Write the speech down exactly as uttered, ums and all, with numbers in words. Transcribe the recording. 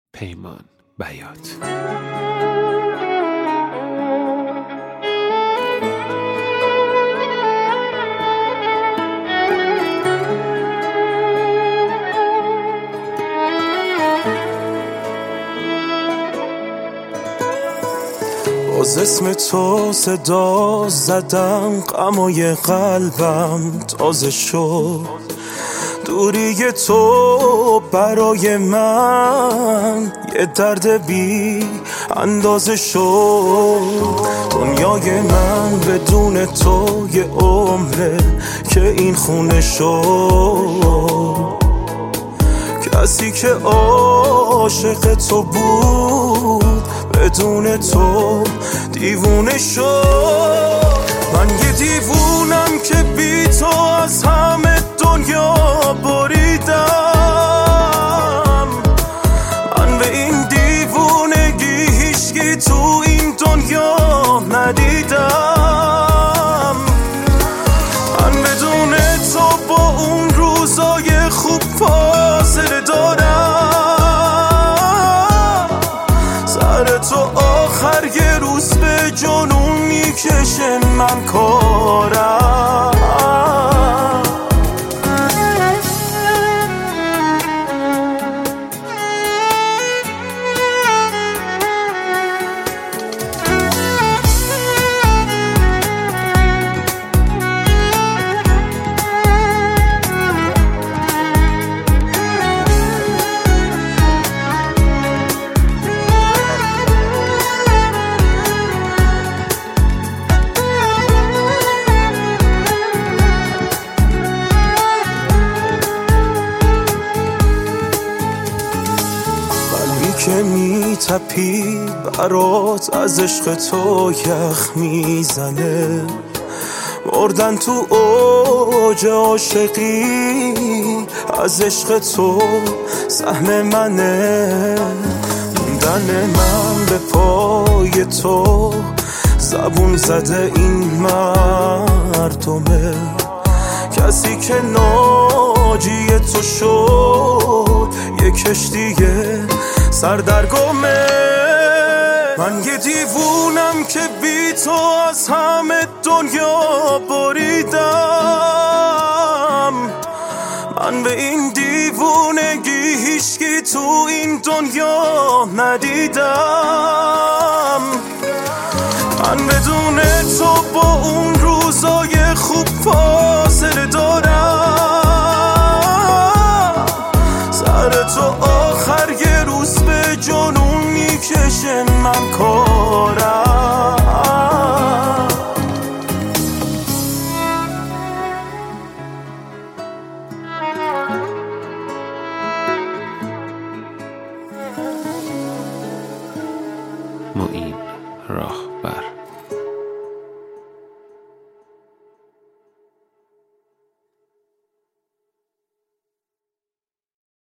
پیمان بیات. باز اسم تو صدا زدم، غمای قلبم تازه شد. دوری تو برای من یه درد بی اندازه شد. دنیای من بدون تو یه عمره که این خونه شد. کسی که عاشق تو بود بدون تو دیوونه شد. من یه دیوونم که بی تو از همه دنیا بریدم. من به این دیوونگی هیچکی تو این دنیا ندیدم. من بدون تو با اون روزای خوب فاصله دارم. سر تو آخر یه روز به جنون میکشه من کارم. که می تپی برات از عشق تو یخ میزنه. مردن تو اوج عاشقی از عشق تو سهم منه. موندن من به پای تو زبون زده این مردمه. کسی که ناجی تو شد یه کشتیه سردرگمه. من یه دیوونم که بی تو از همه دنیا بریدم. من به این دیوونگی هیچکی تو این دنیا ندیدم. من بدون تو با اون روزای خوب فاصله دارم. سر تو آخر یه روز به جنون میکشه من کارم. معین راه